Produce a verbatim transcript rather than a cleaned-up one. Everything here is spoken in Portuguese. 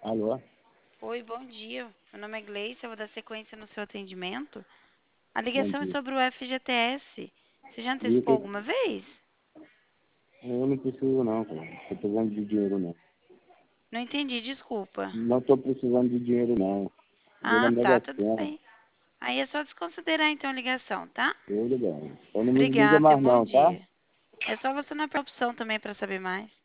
Alô? Oi, bom dia. Meu nome é Gleice, eu vou dar sequência no seu atendimento. A Bom ligação é dia. sobre o F G T S. Você já E o antecipou que... alguma vez? Eu não preciso não, cara. Tô precisando de dinheiro não. Não entendi, desculpa. Não tô precisando de dinheiro não. Vou na Ah, Mega tá, tudo Sena. bem. Aí é só desconsiderar então a ligação, tá? Tudo bem. Então não me liga Obrigada e um mais bom não, tá? dia. É só você na opção também para saber mais.